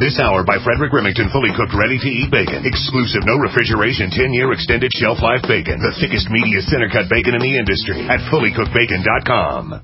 This hour by Frederick Remington, fully cooked, ready-to-eat bacon. Exclusive, no refrigeration, 10-year extended shelf life bacon. The thickest, meatiest, center-cut bacon in the industry at fullycookedbacon.com.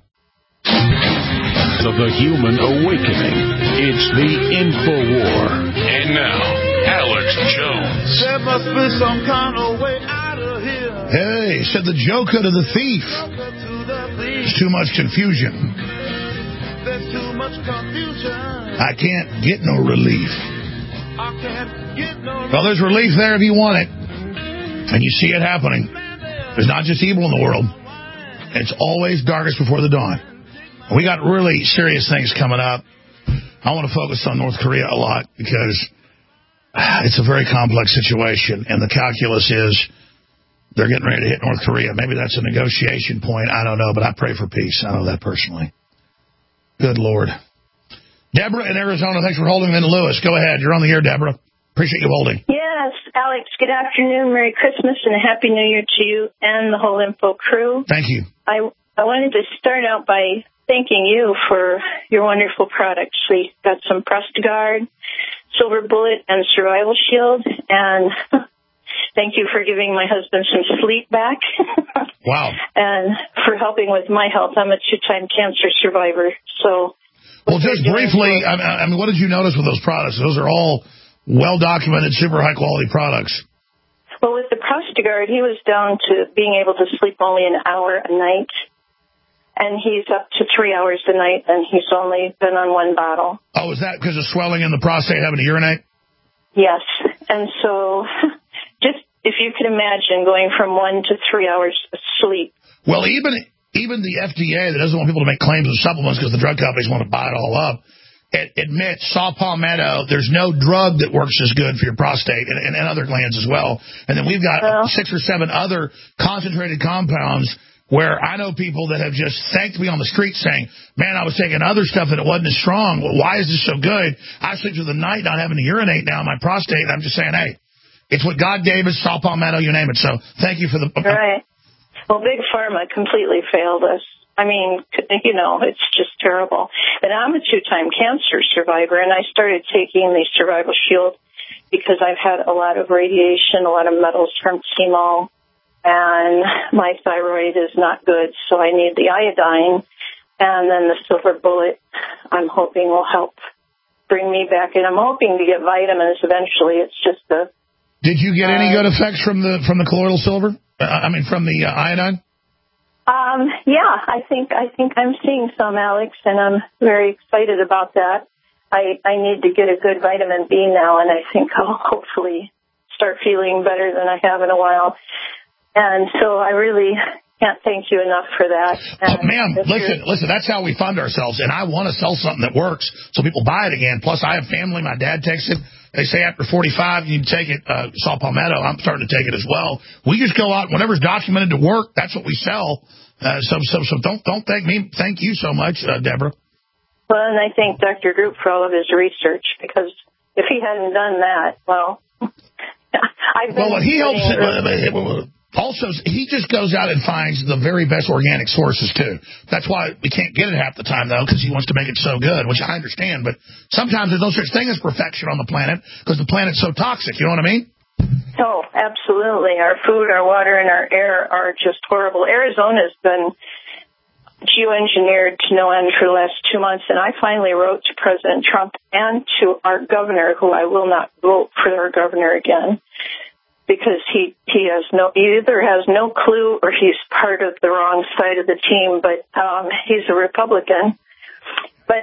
Of the human awakening. It's the InfoWar. And now, Alex Jones. There must be some kind of way out of here. Hey, said the joker to the thief. There's too much confusion. There's too much confusion. I can't get no relief. I can't get no relief. Well, there's relief there if you want it. And you see it happening. There's not just evil in the world. It's always darkest before the dawn. We got really serious things coming up. I want to focus on North Korea a lot because it's a very complex situation. And the calculus is they're getting ready to hit North Korea. Maybe that's a negotiation point. I don't know, but I pray for peace. I know that personally. Good Lord. Deborah in Arizona, thanks for holding. Then Lewis, go ahead. You're on the air, Deborah. Appreciate you holding. Yes, Alex, good afternoon. Merry Christmas and a Happy New Year to you and the whole Info crew. Thank you. I wanted to start out by thanking you for your wonderful products. We got some Prostiguard, Silver Bullet, and Survival Shield. And thank you for giving my husband some sleep back. Wow. And for helping with my health. I'm a 2-time cancer survivor. So, well, just briefly, I mean, what did you notice with those products? Those are all well-documented, super high-quality products. Well, with the Prostiguard, he was down to being able to sleep only an hour a night. And he's up to 3 hours a night, and he's only been on one bottle. Oh, is that because of swelling in the prostate, having to urinate? Yes. And so just if you could imagine going from 1 to 3 hours of sleep. Well, even the FDA that doesn't want people to make claims of supplements because the drug companies want to buy it all up, it admits saw palmetto, there's no drug that works as good for your prostate and other glands as well. And then we've got 6 or 7 other concentrated compounds where I know people that have just thanked me on the street saying, man, I was taking other stuff and it wasn't as strong. Well, why is this so good? I sleep through the night not having to urinate now in my prostate. And I'm just saying, hey, it's what God gave us, saw palmetto, you name it. So thank you for the... Right. Well, Big Pharma completely failed us. I mean, you know, it's just terrible. And I'm a 2-time cancer survivor, and I started taking the Survival Shield because I've had a lot of radiation, a lot of metals from chemo, and my thyroid is not good, so I need the iodine. And then the Silver Bullet, I'm hoping, will help bring me back. And I'm hoping to get vitamins eventually. It's just a... Did you get any good effects from the colloidal silver? From the iodine? Yeah, I think I'm seeing some, Alex, and I'm very excited about that. I need to get a good vitamin B now, and I think I'll hopefully start feeling better than I have in a while. And so I really can't thank you enough for that. Ma'am, listen, that's how we fund ourselves, and I want to sell something that works so people buy it again. Plus, I have family. My dad takes it. They say after 45, you can take it. Saw palmetto. I'm starting to take it as well. We just go out, whatever's documented to work, that's what we sell. So don't thank me. Thank you so much, Deborah. Well, and I thank Dr. Group for all of his research, because if he hadn't done that, well, he helps. Also, he just goes out and finds the very best organic sources, too. That's why we can't get it half the time, though, because he wants to make it so good, which I understand. But sometimes there's no such thing as perfection on the planet because the planet's so toxic. You know what I mean? Oh, absolutely. Our food, our water, and our air are just horrible. Arizona's been geoengineered to no end for the last 2 months, and I finally wrote to President Trump and to our governor, who I will not vote for our governor again, because he either has no clue or he's part of the wrong side of the team, but he's a Republican. But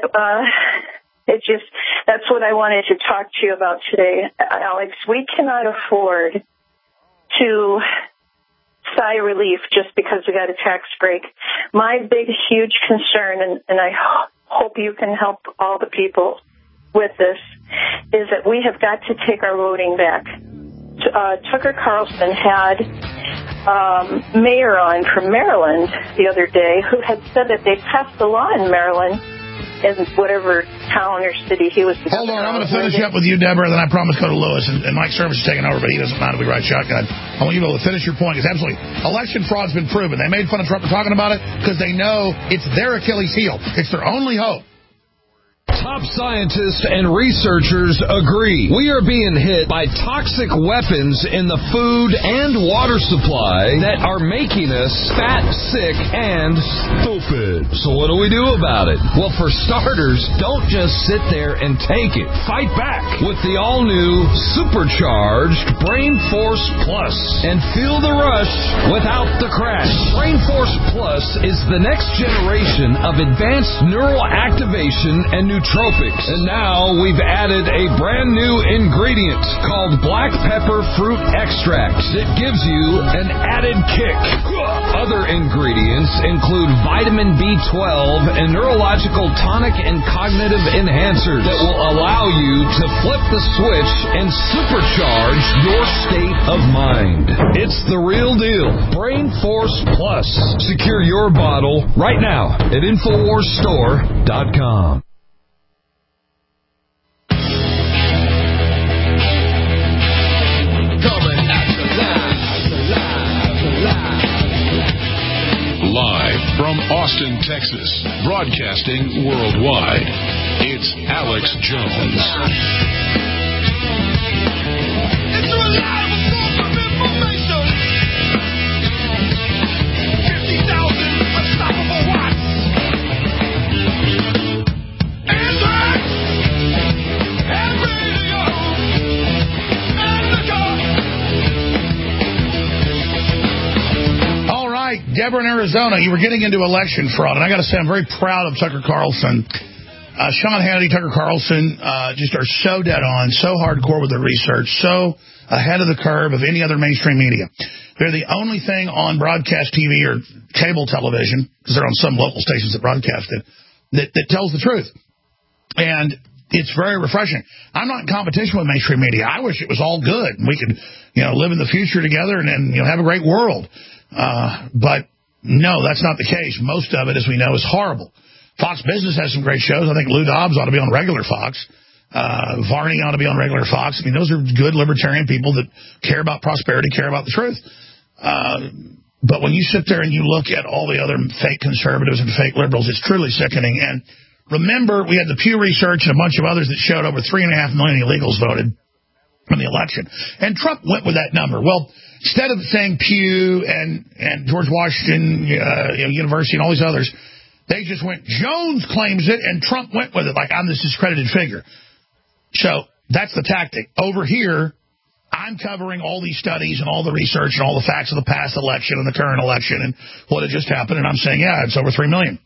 that's what I wanted to talk to you about today, Alex. We cannot afford to sigh relief just because we got a tax break. My big, huge concern, and I hope you can help all the people with this, is that we have got to take our voting back. Tucker Carlson had mayor on from Maryland the other day who had said that they passed a law in Maryland, in whatever town or city he was. Hold on, I'm going to finish up with you, Deborah, then I promise go to Lewis. And Mike Service is taking over, but he doesn't mind if we ride shotgun. I want you to be able to finish your point, because absolutely, election fraud's been proven. They made fun of Trump for talking about it because they know it's their Achilles heel. It's their only hope. Top scientists and researchers agree we are being hit by toxic weapons in the food and water supply that are making us fat, sick, and stupid. So what do we do about it? Well, for starters, don't just sit there and take it. Fight back with the all-new supercharged Brain Force Plus and feel the rush without the crash. Brain Force Plus is the next generation of advanced neural activation and nootropics. And now we've added a brand new ingredient called black pepper fruit extract that gives you an added kick. Other ingredients include vitamin B12 and neurological tonic and cognitive enhancers that will allow you to flip the switch and supercharge your state of mind. It's the real deal. Brain Force Plus. Secure your bottle right now at InfoWarsStore.com. Live from Austin, Texas, broadcasting worldwide, it's Alex Jones. It's a reliable source of information. 50,000 unstoppable watts. Anthrax and radio and the gun. All right, Deborah in Arizona, you were getting into election fraud, and I got to say I'm very proud of Tucker Carlson. Sean Hannity, Tucker Carlson just are so dead on, so hardcore with their research, so ahead of the curve of any other mainstream media. They're the only thing on broadcast TV or cable television, because they're on some local stations that broadcast it, that tells the truth. And it's very refreshing. I'm not in competition with mainstream media. I wish it was all good and we could, live in the future together and have a great world. But no, that's not the case. Most of it, as we know, is horrible. Fox Business has some great shows. I think Lou Dobbs ought to be on regular Fox. Varney ought to be on regular Fox. I mean, those are good libertarian people that care about prosperity, care about the truth. But when you sit there and you look at all the other fake conservatives and fake liberals, it's truly sickening. And remember, we had the Pew Research and a bunch of others that showed over 3.5 million illegals voted in the election. And Trump went with that number. Well, instead of saying Pew and George Washington University and all these others, they just went, Jones claims it, and Trump went with it, like I'm this discredited figure. So that's the tactic. Over here, I'm covering all these studies and all the research and all the facts of the past election and the current election and what had just happened, and I'm saying, yeah, it's over 3 million.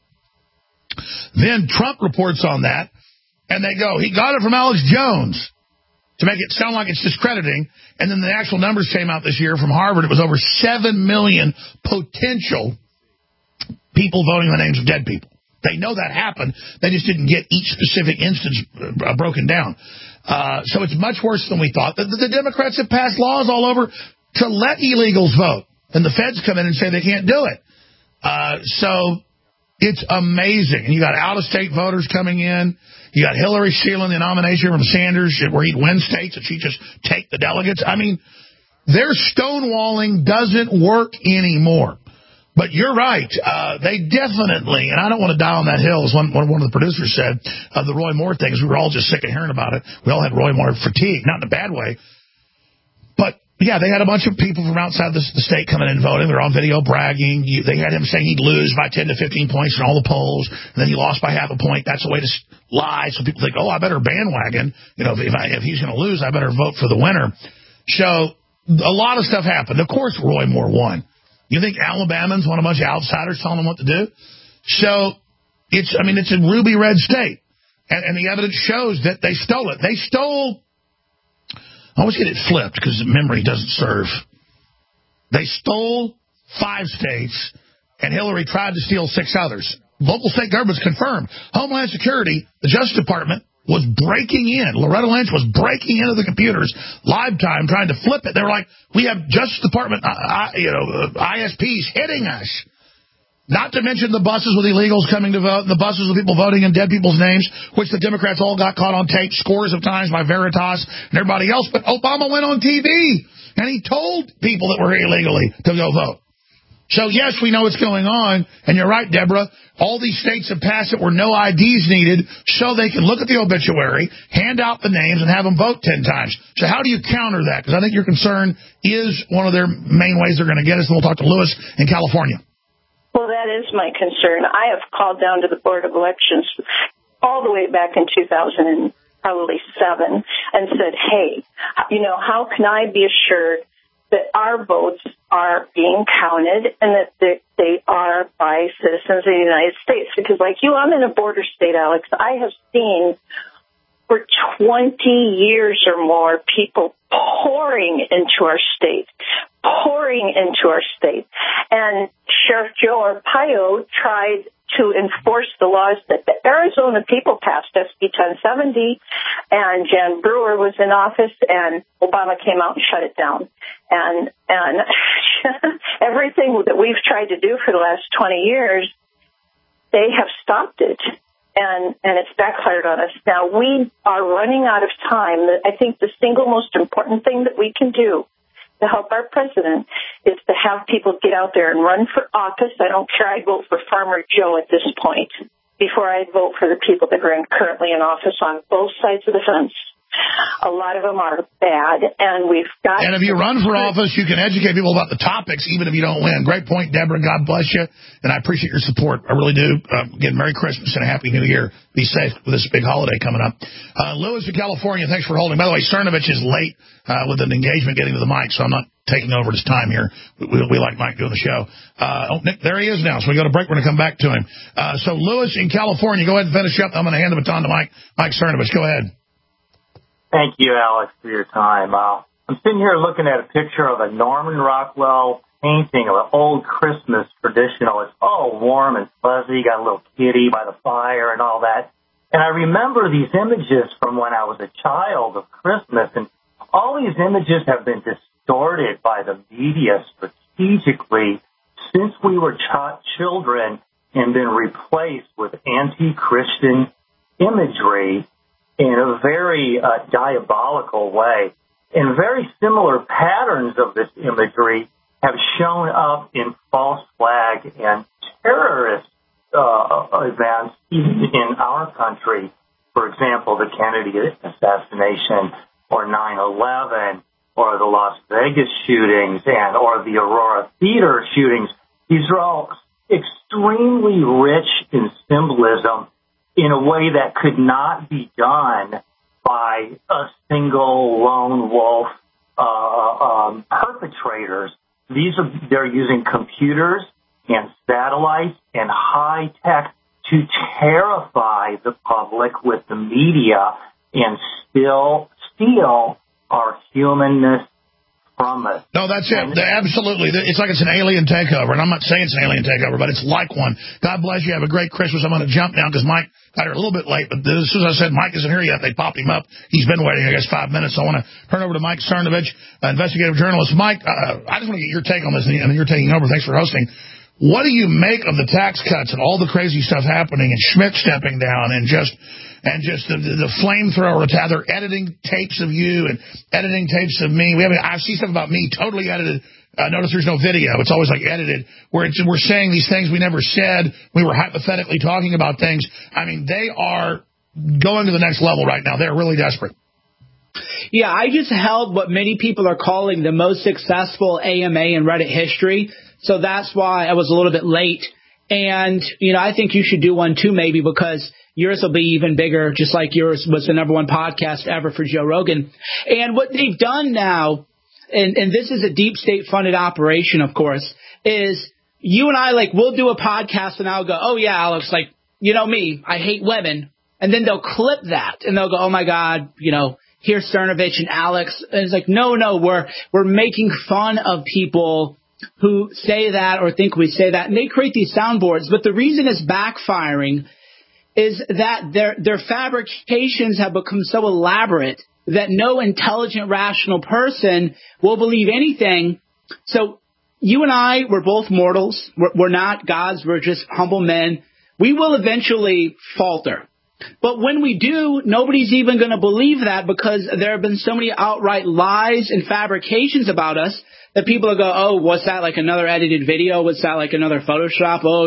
Then Trump reports on that, and they go, he got it from Alex Jones to make it sound like it's discrediting, and then the actual numbers came out this year from Harvard. It was over 7 million potential people voting the names of dead people. They know that happened. They just didn't get each specific instance broken down. So it's much worse than we thought. The Democrats have passed laws all over to let illegals vote, and the feds come in and say they can't do it. So it's amazing. And you got out-of-state voters coming in. You got Hillary stealing the nomination from Sanders where he'd win states and she'd just take the delegates. I mean, their stonewalling doesn't work anymore. But you're right. They definitely, and I don't want to die on that hill, as one of the producers said, of the Roy Moore things. We were all just sick of hearing about it. We all had Roy Moore fatigue, not in a bad way. But, yeah, they had a bunch of people from outside the state coming in and voting. They're on video bragging. They had him saying he'd lose by 10 to 15 points in all the polls, and then he lost by half a point. That's a way to lie. So people think, oh, I better bandwagon. If he's going to lose, I better vote for the winner. So a lot of stuff happened. Of course, Roy Moore won. You think Alabamans want a bunch of outsiders telling them what to do? So it's a ruby red state. And the evidence shows that they stole it. They stole, I always get it flipped because memory doesn't serve. They stole 5 states, and Hillary tried to steal 6 others. Local state governments confirmed. Homeland Security, the Justice Department, was breaking in. Loretta Lynch was breaking into the computers, live time, trying to flip it. They were like, we have Justice Department, ISPs hitting us. Not to mention the buses with illegals coming to vote, and the buses with people voting in dead people's names, which the Democrats all got caught on tape scores of times by Veritas and everybody else. But Obama went on TV, and he told people that were here illegally to go vote. So, yes, we know what's going on, and you're right, Deborah. All these states have passed it where no IDs needed so they can look at the obituary, hand out the names, and have them vote 10 times. So how do you counter that? Because I think your concern is one of their main ways they're going to get us, and we'll talk to Lewis in California. Well, that is my concern. I have called down to the Board of Elections all the way back in 2007 and said, hey, how can I be assured that our votes are being counted and that they are by citizens of the United States? Because like you, I'm in a border state, Alex. I have seen for 20 years or more people pouring into our state. And Sheriff Joe Arpaio tried to enforce the laws that the Arizona people passed, SB 1070, and Jan Brewer was in office, and Obama came out and shut it down. And everything that we've tried to do for the last 20 years, they have stopped it, and it's backfired on us. Now, we are running out of time. I think the single most important thing that we can do to help our president is to have people get out there and run for office. I don't care. I'd vote for Farmer Joe at this point before I'd vote for the people that are currently in office on both sides of the fence. A lot of them are bad, and we've got... And if you run for office, you can educate people about the topics, even if you don't win. Great point, Deborah. God bless you, and I appreciate your support. I really do. Again, Merry Christmas and a Happy New Year. Be safe with this big holiday coming up. Lewis in California, thanks for holding. By the way, Cernovich is late with an engagement getting to the mic, so I'm not taking over his time here. We like Mike doing the show. Nick, there he is now, so we go to break. We're going to come back to him. So Lewis in California, go ahead and finish up. I'm going to hand the baton to Mike Cernovich. Go ahead. Thank you, Alex, for your time. I'm sitting here looking at a picture of a Norman Rockwell painting of an old Christmas traditional. It's all warm and fuzzy, got a little kitty by the fire and all that. And I remember these images from when I was a child of Christmas, and all these images have been distorted by the media strategically since we were children and been replaced with anti-Christian imagery in a very diabolical way. And very similar patterns of this imagery have shown up in false flag and terrorist events even in our country. For example, the Kennedy assassination or 9/11 or the Las Vegas shootings or the Aurora Theater shootings. These are all extremely rich in symbolism in a way that could not be done by a single lone wolf perpetrators. They're using computers and satellites and high tech to terrify the public with the media and still steal our humanness from us. No, that's it. Absolutely. It's like it's an alien takeover, and I'm not saying it's an alien takeover, but it's like one. God bless you. Have a great Christmas. I'm going to jump now because Mike got here a little bit late, but as soon as I said Mike isn't here yet, they popped him up. He's been waiting, I guess, 5 minutes. So I want to turn over to Mike Cernovich, investigative journalist. Mike, I just want to get your take on this, and you're taking over. Thanks for hosting. What do you make of the tax cuts and all the crazy stuff happening and Schmidt stepping down and just the flamethrower attack? They're editing tapes of you and editing tapes of me. I see stuff about me totally edited. Notice there's no video. It's always like edited where we're saying these things we never said. We were hypothetically talking about things. I mean, they are going to the next level right now. They're really desperate. Yeah, I just held what many people are calling the most successful AMA in Reddit history. So that's why I was a little bit late. And, I think you should do one too, maybe, because yours will be even bigger, just like yours was the #1 podcast ever for Joe Rogan. And what they've done now, and this is a deep state funded operation, of course, is you and I, we'll do a podcast and I'll go, oh, yeah, Alex, me, I hate women. And then they'll clip that and they'll go, oh, my God, here's Cernovich and Alex. And it's like, no, we're making fun of people who say that or think we say that, and they create these soundboards. But the reason it's backfiring is that their fabrications have become so elaborate that no intelligent, rational person will believe anything. So you and I, we're both mortals. We're not gods. We're just humble men. We will eventually falter. But when we do, nobody's even going to believe that because there have been so many outright lies and fabrications about us that people will go, oh, what's that, like another edited video? What's that, like another Photoshop? Oh,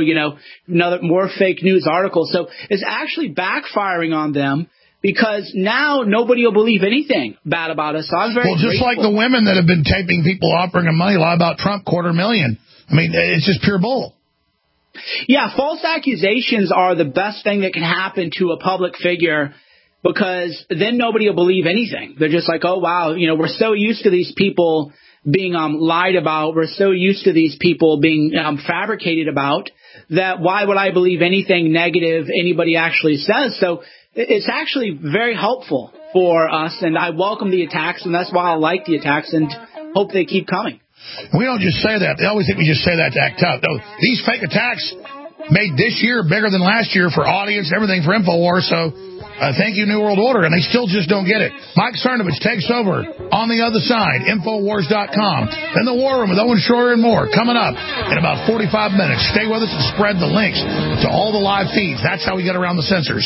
more fake news articles. So it's actually backfiring on them because now nobody will believe anything bad about us. So I'm very just grateful. Like the women that have been taping people offering them money, lie about Trump, $250,000. I mean, it's just pure bull. Yeah, false accusations are the best thing that can happen to a public figure because then nobody will believe anything. They're just like, oh, wow, we're so used to these people being lied about. We're so used to these people being fabricated about that why would I believe anything negative anybody actually says? So it's actually very helpful for us, and I welcome the attacks, and that's why I like the attacks and hope they keep coming. We don't just say that. They always think we just say that to act tough. No, these fake attacks made this year bigger than last year for audience, everything for InfoWars. So thank you, New World Order. And they still just don't get it. Mike Cernovich takes over on the other side, InfoWars.com. Then the War Room with Owen Schroyer and more coming up in about 45 minutes. Stay with us and spread the links to all the live feeds. That's how we get around the censors.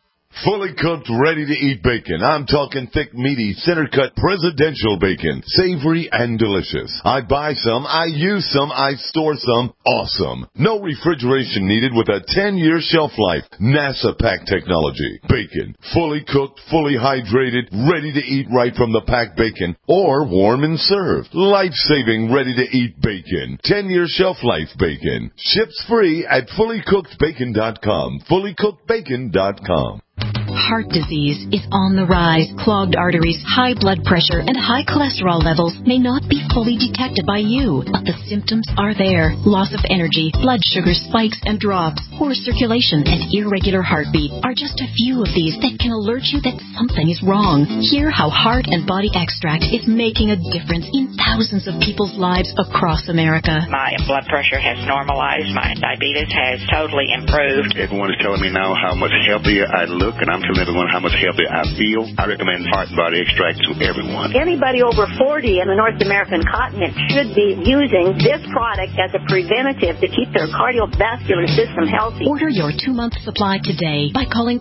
Fully cooked, ready-to-eat bacon. I'm talking thick, meaty, center-cut presidential bacon. Savory and delicious. I buy some, I use some, I store some. Awesome. No refrigeration needed with a 10-year shelf life. NASA pack technology. Bacon. Fully cooked, fully hydrated, ready to eat right from the packed bacon. Or warm and served. Life-saving, ready-to-eat bacon. 10-year shelf life bacon. Ships free at fullycookedbacon.com. Fullycookedbacon.com. Heart disease is on the rise. Clogged arteries, high blood pressure, and high cholesterol levels may not be fully detected by you, but the symptoms are there. Loss of energy, blood sugar spikes and drops, poor circulation, and irregular heartbeat are just a few of these that can alert you that something is wrong. Hear how Heart and Body Extract is making a difference in thousands of people's lives across America. My blood pressure has normalized. My diabetes has totally improved. Everyone is telling me now how much healthier I look, and I'm telling everyone how much healthier I feel. I recommend Heart and Body Extract to everyone. Anybody over 40 in the North American continent should be using this product as a preventative to keep their cardiovascular system healthy. Order your 2-month supply today by calling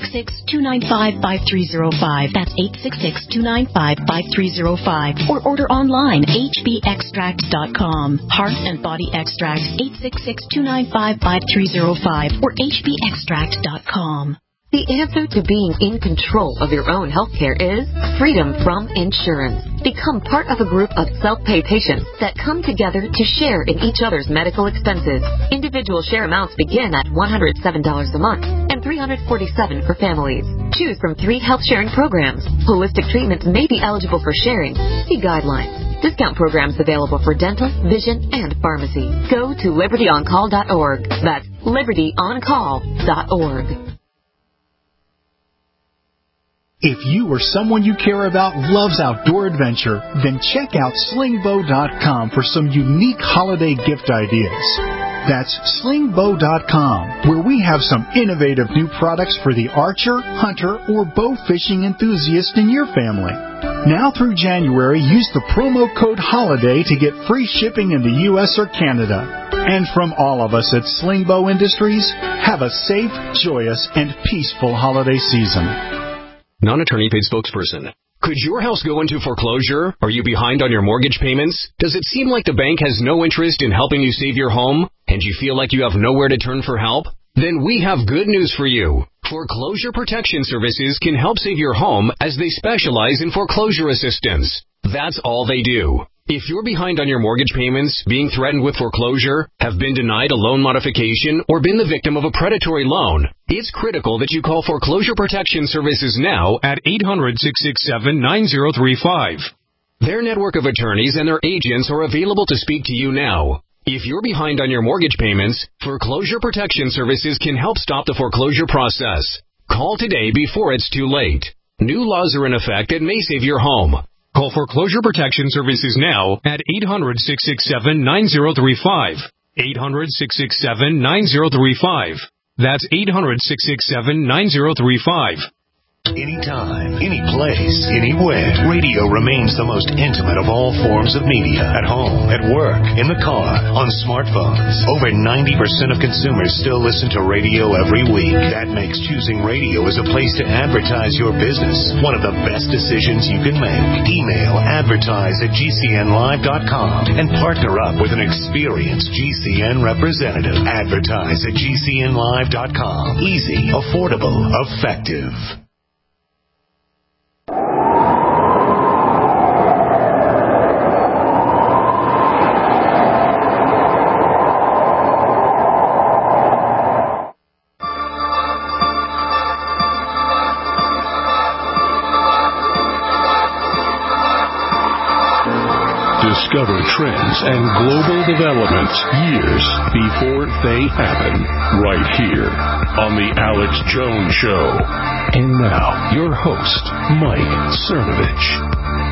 866-295-5305. That's 866-295-5305. Or order online, hbextract.com. Heart and Body Extract, 866-295-5305 or hbextract.com. The answer to being in control of your own health care is freedom from insurance. Become part of a group of self-pay patients that come together to share in each other's medical expenses. Individual share amounts begin at $107 a month and $347 for families. Choose from 3 health-sharing programs. Holistic treatments may be eligible for sharing. See guidelines. Discount programs available for dental, vision, and pharmacy. Go to libertyoncall.org. That's libertyoncall.org. If you or someone you care about loves outdoor adventure, then check out slingbow.com for some unique holiday gift ideas. That's slingbow.com, where we have some innovative new products for the archer, hunter, or bow fishing enthusiast in your family. Now through January, use the promo code HOLIDAY to get free shipping in the U.S. or Canada. And from all of us at Slingbow Industries, have a safe, joyous, and peaceful holiday season. Non-attorney paid spokesperson. Could your house go into foreclosure? Are you behind on your mortgage payments? Does it seem like the bank has no interest in helping you save your home? And you feel like you have nowhere to turn for help? Then we have good news for you. Foreclosure Protection Services can help save your home as they specialize in foreclosure assistance. That's all they do. If you're behind on your mortgage payments, being threatened with foreclosure, have been denied a loan modification, or been the victim of a predatory loan, it's critical that you call Foreclosure Protection Services now at 800-667-9035. Their network of attorneys and their agents are available to speak to you now. If you're behind on your mortgage payments, Foreclosure Protection Services can help stop the foreclosure process. Call today before it's too late. New laws are in effect that may save your home. Call Foreclosure Protection Services now at 800-667-9035. 800-667-9035. That's 800-667-9035. Anytime, any place, anywhere. Radio remains the most intimate of all forms of media. At home, at work, in the car, on smartphones. Over 90% of consumers still listen to radio every week. That makes choosing radio as a place to advertise your business one of the best decisions you can make. Email advertise@gcnlive.com and partner up with an experienced GCN representative. Advertise@gcnlive.com. Easy, affordable, effective. Discover trends and global developments years before they happen, right here on The Alex Jones Show. And now, your host, Mike Cernovich.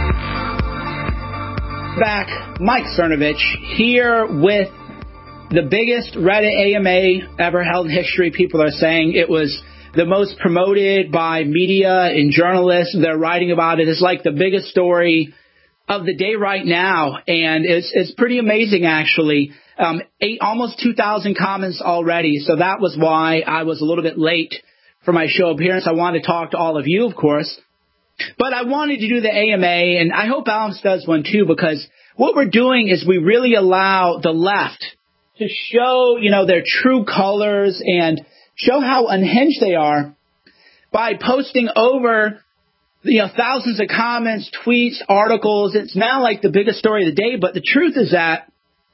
Back, Mike Cernovich, here with the biggest Reddit AMA ever held in history. People are saying it was the most promoted by media and journalists. They're writing about it. It's like the biggest story of the day right now, and it's pretty amazing, actually. Almost 2,000 comments already, so that was why I was a little bit late for my show appearance. I wanted to talk to all of you, of course, but I wanted to do the AMA, and I hope Alex does one too, because what we're doing is we really allow the left to show, their true colors and show how unhinged they are by posting over thousands of comments, tweets, articles. It's now like the biggest story of the day. But the truth is that,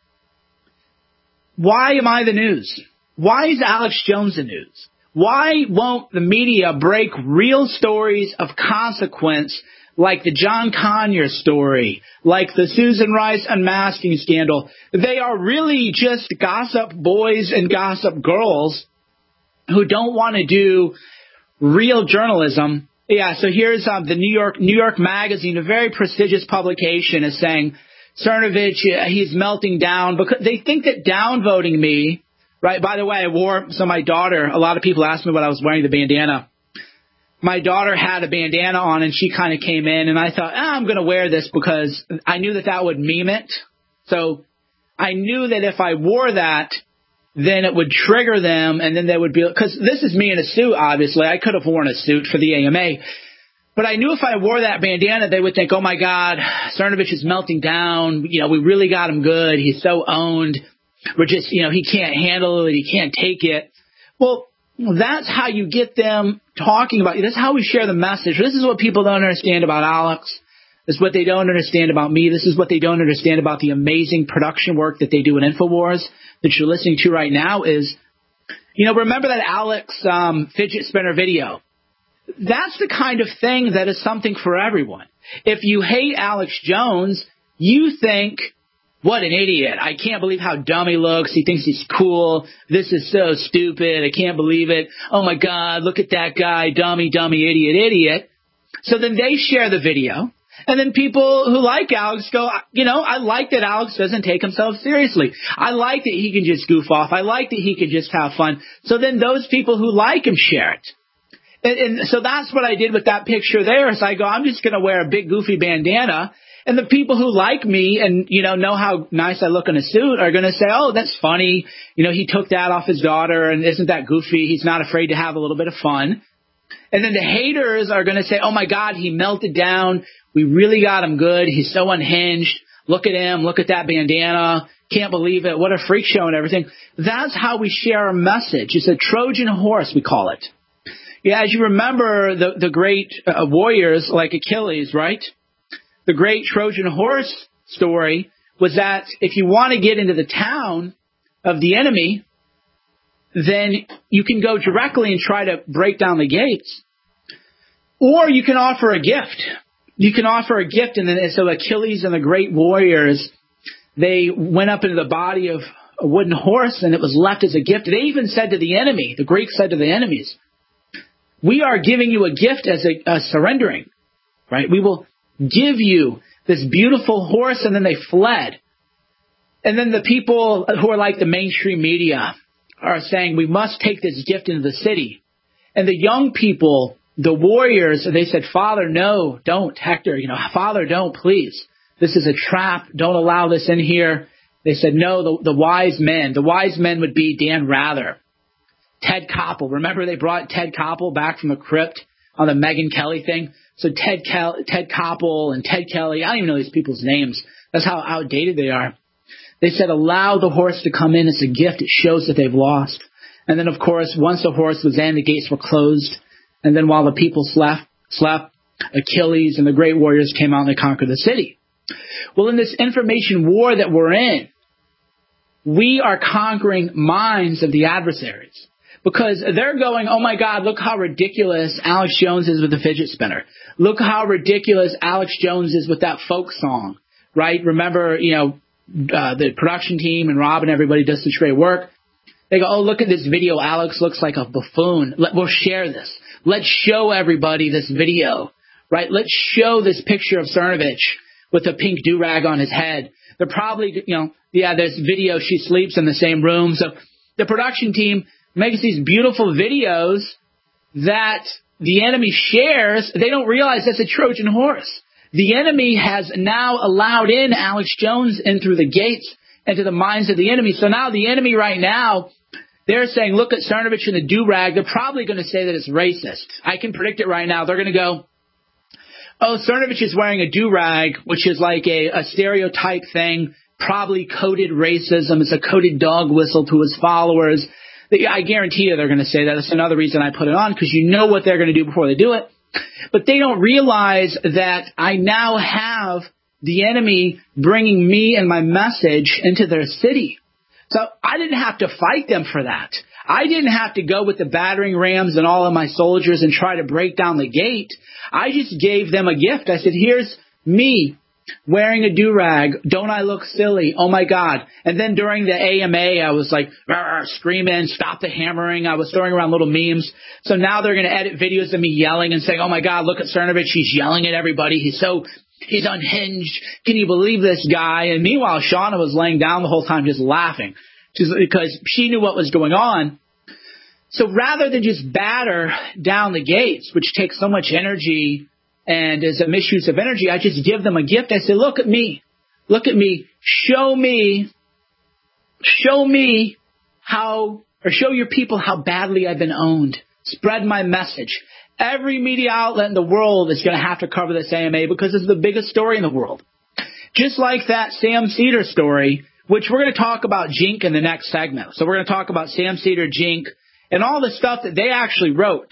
why am I the news? Why is Alex Jones the news? Why won't the media break real stories of consequence, like the John Conyers story, like the Susan Rice unmasking scandal? They are really just gossip boys and gossip girls who don't want to do real journalism. Yeah, so here's the New York Magazine, a very prestigious publication, is saying Cernovich, he's melting down because they think that downvoting me, right? By the way, I wore, so my daughter, a lot of people asked me what I was wearing, the bandana. My daughter had a bandana on and she kind of came in and I thought, I'm going to wear this because I knew that would meme it. So I knew that if I wore that, then it would trigger them, and then they would be, because this is me in a suit, obviously. I could have worn a suit for the AMA. But I knew if I wore that bandana, they would think, oh, my God, Cernovich is melting down. We really got him good. He's so owned. We're just, he can't handle it. He can't take it. Well, that's how you get them talking about you. That's how we share the message. This is what people don't understand about Alex. This is what they don't understand about me. This is what they don't understand about the amazing production work that they do in InfoWars that you're listening to right now is, remember that Alex fidget spinner video? That's the kind of thing that is something for everyone. If you hate Alex Jones, you think, what an idiot. I can't believe how dumb he looks. He thinks he's cool. This is so stupid. I can't believe it. Oh, my God, look at that guy. Dummy, idiot. So then they share the video. And then people who like Alex go, I like that Alex doesn't take himself seriously. I like that he can just goof off. I like that he can just have fun. So then those people who like him share it. And so that's what I did with that picture there. So I go, I'm just going to wear a big goofy bandana. And the people who like me and, know how nice I look in a suit are going to say, oh, that's funny. He took that off his daughter, and isn't that goofy? He's not afraid to have a little bit of fun. And then the haters are going to say, oh, my God, he melted down. We really got him good. He's so unhinged. Look at him. Look at that bandana. Can't believe it. What a freak show and everything. That's how we share a message. It's a Trojan horse, we call it. Yeah, as you remember, the great warriors like Achilles, right? The great Trojan horse story was that if you want to get into the town of the enemy, then you can go directly and try to break down the gates. Or you can offer a gift. You can offer a gift, and then so Achilles and the great warriors, they went up into the body of a wooden horse, and it was left as a gift. They even said to the enemy, the Greeks said to the enemies, we are giving you a gift as a surrendering, right? We will give you this beautiful horse, and then they fled. And then the people who are like the mainstream media are saying we must take this gift into the city. And the young people the warriors, they said, Father, no, don't, Hector, Father, don't, please. This is a trap. Don't allow this in here. They said, no, the wise men. The wise men would be Dan Rather, Ted Koppel. Remember they brought Ted Koppel back from the crypt on the Megyn Kelly thing? So Ted Koppel and Ted Kelly, I don't even know these people's names. That's how outdated they are. They said, allow the horse to come in. It's a gift. It shows that they've lost. And then, of course, once the horse was in, the gates were closed. And then while the people slept, Achilles and the great warriors came out and they conquered the city. Well, in this information war that we're in, we are conquering minds of the adversaries. Because they're going, oh, my God, look how ridiculous Alex Jones is with the fidget spinner. Look how ridiculous Alex Jones is with that folk song, right? Remember, the production team and Rob and everybody does such great work. They go, oh, look at this video. Alex looks like a buffoon. We'll share this. Let's show everybody this video, right? Let's show this picture of Cernovich with a pink do-rag on his head. They're probably, there's video. She sleeps in the same room. So the production team makes these beautiful videos that the enemy shares. They don't realize that's a Trojan horse. The enemy has now allowed in Alex Jones in through the gates into the minds of the enemy. So now the enemy right now, they're saying, look at Cernovich in the do-rag. They're probably going to say that it's racist. I can predict it right now. They're going to go, oh, Cernovich is wearing a do-rag, which is like a stereotype thing, probably coded racism. It's a coded dog whistle to his followers. I guarantee you they're going to say that. That's another reason I put it on, because you know what they're going to do before they do it. But they don't realize that I now have the enemy bringing me and my message into their city. So I didn't have to fight them for that. I didn't have to go with the battering rams and all of my soldiers and try to break down the gate. I just gave them a gift. I said, here's me wearing a do-rag. Don't I look silly? Oh, my God. And then during the AMA, I was like, screaming, stop the hammering. I was throwing around little memes. So now they're going to edit videos of me yelling and saying, oh, my God, look at Cernovich. He's yelling at everybody. He's unhinged. Can you believe this guy? And meanwhile, Shauna was laying down the whole time just laughing because she knew what was going on. So rather than just batter down the gates, which takes so much energy and is a misuse of energy, I just give them a gift. I say, look at me. Look at me. Show me how, or show your people how badly I've been owned. Spread my message. Every media outlet in the world is going to have to cover this AMA because it's the biggest story in the world. Just like that Sam Cedar story, which we're going to talk about Jink in the next segment. So we're going to talk about Sam Cedar, Jink, and all the stuff that they actually wrote,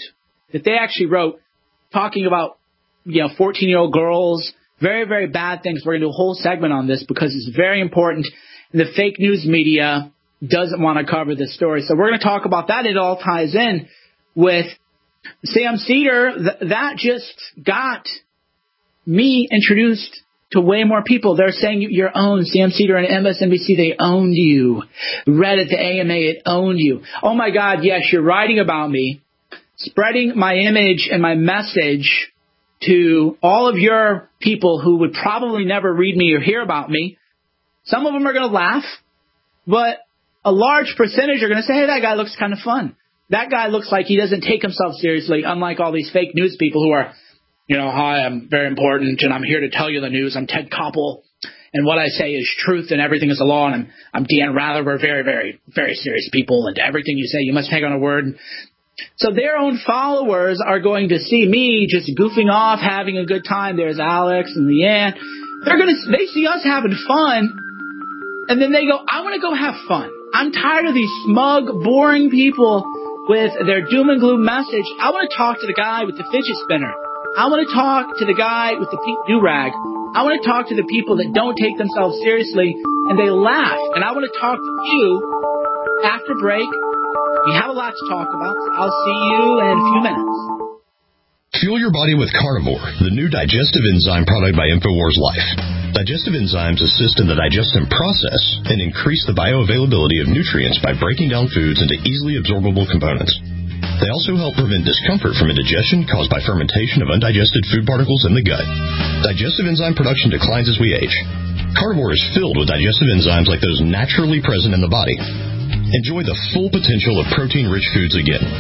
talking about 14-year-old girls, very, very bad things. We're going to do a whole segment on this because it's very important. And the fake news media doesn't want to cover this story. So we're going to talk about that. It all ties in with Sam Cedar. That just got me introduced to way more people. They're saying you're owned. Sam Cedar and MSNBC, they owned you. Reddit, the AMA, it owned you. Oh, my God, yes, you're writing about me, spreading my image and my message to all of your people who would probably never read me or hear about me. Some of them are going to laugh, but a large percentage are going to say, hey, that guy looks kind of fun. That guy looks like he doesn't take himself seriously, unlike all these fake news people who are, hi, I'm very important, and I'm here to tell you the news. I'm Ted Koppel, and what I say is truth, and everything is the law, and I'm Dan Rather. We're very, very, very serious people, and everything you say, you must take on a word. So their own followers are going to see me just goofing off, having a good time. There's Alex and Leanne. They see us having fun, and then they go, I want to go have fun. I'm tired of these smug, boring people with their doom and gloom message. I want to talk to the guy with the fidget spinner. I want to talk to the guy with the pink do-rag. I want to talk to the people that don't take themselves seriously and they laugh. And I want to talk to you after break. We have a lot to talk about. I'll see you in a few minutes. Fuel your body with Carnivore, the new digestive enzyme product by InfoWars Life. Digestive enzymes assist in the digestion process and increase the bioavailability of nutrients by breaking down foods into easily absorbable components. They also help prevent discomfort from indigestion caused by fermentation of undigested food particles in the gut. Digestive enzyme production declines as we age. Carnivore is filled with digestive enzymes like those naturally present in the body. Enjoy the full potential of protein-rich foods again.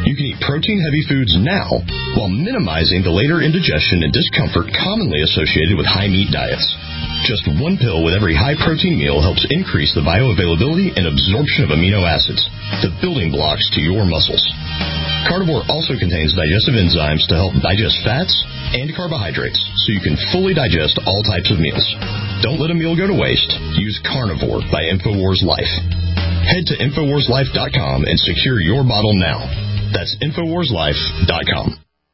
You can eat protein-heavy foods now while minimizing the later indigestion and discomfort commonly associated with high-meat diets. Just one pill with every high-protein meal helps increase the bioavailability and absorption of amino acids, the building blocks to your muscles. Carnivore also contains digestive enzymes to help digest fats and carbohydrates so you can fully digest all types of meals. Don't let a meal go to waste. Use Carnivore by InfoWars Life. Head to InfoWarsLife.com and secure your bottle now. That's InfoWarsLife.com.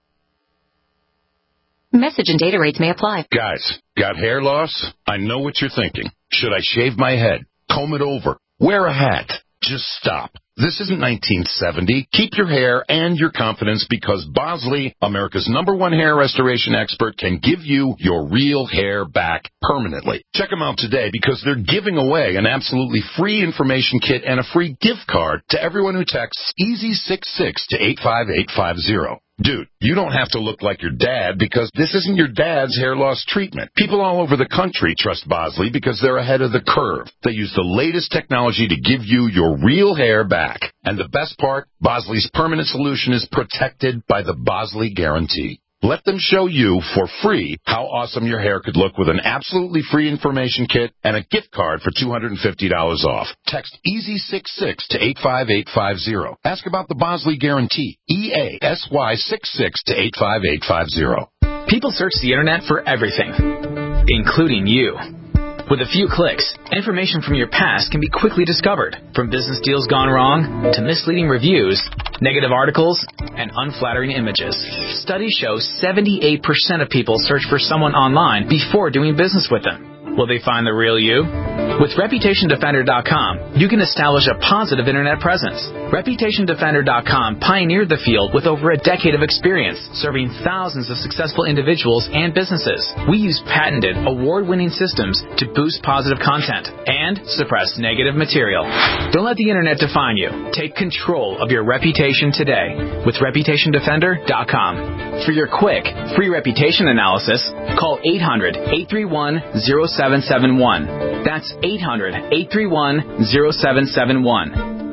Message and data rates may apply. Guys, got hair loss? I know what you're thinking. Should I shave my head? Comb it over? Wear a hat? Just stop. This isn't 1970. Keep your hair and your confidence because Bosley, America's #1 hair restoration expert, can give you your real hair back permanently. Check them out today because they're giving away an absolutely free information kit and a free gift card to everyone who texts EASY66 to 85850. Dude, you don't have to look like your dad because this isn't your dad's hair loss treatment. People all over the country trust Bosley because they're ahead of the curve. They use the latest technology to give you your real hair back. And the best part, Bosley's permanent solution is protected by the Bosley Guarantee. Let them show you for free how awesome your hair could look with an absolutely free information kit and a gift card for $250 off. Text EASY66 to 85850. Ask about the Bosley Guarantee. EASY66 to 85850. People search the internet for everything, including you. With a few clicks, information from your past can be quickly discovered, from business deals gone wrong to misleading reviews, negative articles, and unflattering images. Studies show 78% of people search for someone online before doing business with them. Will they find the real you? With ReputationDefender.com, you can establish a positive internet presence. ReputationDefender.com pioneered the field with over a decade of experience, serving thousands of successful individuals and businesses. We use patented, award-winning systems to boost positive content and suppress negative material. Don't let the internet define you. Take control of your reputation today with ReputationDefender.com. For your quick, free reputation analysis, call 800-831-0771. That's 800-831-0771.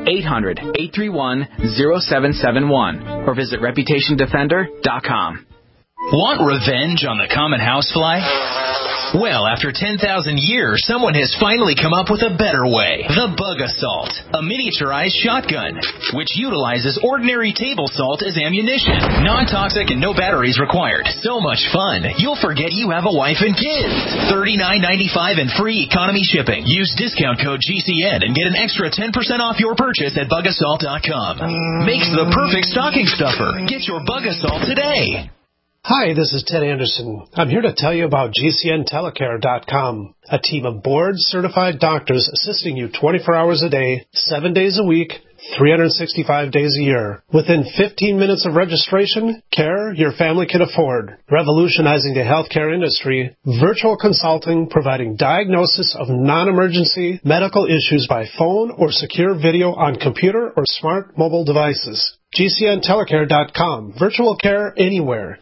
800-831-0771. Or visit ReputationDefender.com. Want revenge on the common housefly? Well, after 10,000 years, someone has finally come up with a better way. The Bug Assault, a miniaturized shotgun, which utilizes ordinary table salt as ammunition. Non-toxic and no batteries required. So much fun, you'll forget you have a wife and kids. $39.95 and free economy shipping. Use discount code GCN and get an extra 10% off your purchase at BugAssault.com. Makes the perfect stocking stuffer. Get your Bug Assault today. Hi, this is Ted Anderson. I'm here to tell you about GCNtelecare.com, a team of board-certified doctors assisting you 24 hours a day, 7 days a week, 365 days a year. Within 15 minutes of registration, care your family can afford. Revolutionizing the healthcare industry, virtual consulting providing diagnosis of non-emergency medical issues by phone or secure video on computer or smart mobile devices. GCNtelecare.com. Virtual care anywhere.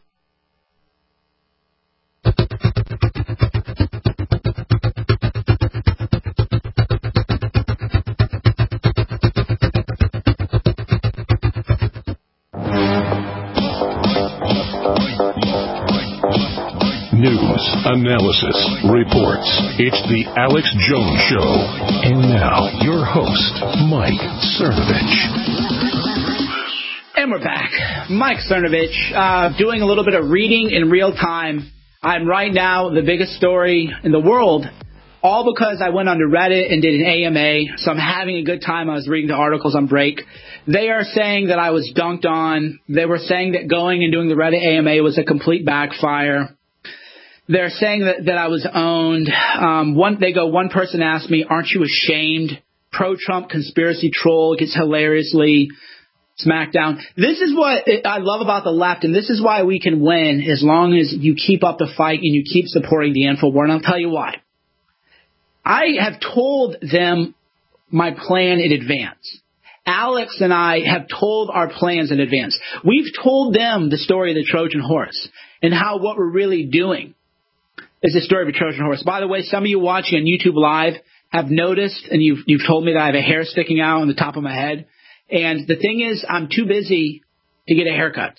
News, analysis, reports. It's the Alex Jones Show. And now, your host, Mike Cernovich. And we're back. Mike Cernovich, doing a little bit of reading in real time. I'm right now the biggest story in the world, all because I went onto Reddit and did an AMA, so I'm having a good time. I was reading the articles on break. They are saying that I was dunked on. They were saying that going and doing the Reddit AMA was a complete backfire. They're saying that I was owned. One person asked me, aren't you ashamed? Pro-Trump conspiracy troll gets hilariously smacked down. This is what I love about the left, and this is why we can win as long as you keep up the fight and you keep supporting the InfoWar, and I'll tell you why. I have told them my plan in advance. Alex and I have told our plans in advance. We've told them the story of the Trojan horse and how what we're really doing is the story of a Trojan horse. By the way, some of you watching on YouTube Live have noticed, and you've told me that I have a hair sticking out on the top of my head. And the thing is, I'm too busy to get a haircut.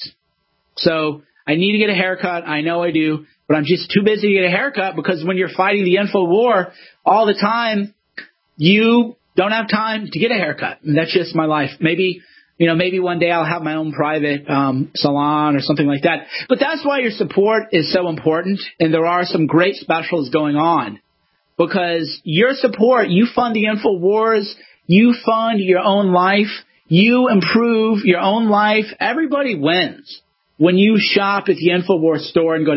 So I need to get a haircut. I know I do, but I'm just too busy to get a haircut because when you're fighting the info war all the time, you don't have time to get a haircut. And that's just my life. Maybe one day I'll have my own private salon or something like that. But that's why your support is so important, and there are some great specials going on. Because your support, you fund the InfoWars, you fund your own life, you improve your own life. Everybody wins when you shop at the InfoWars store and go to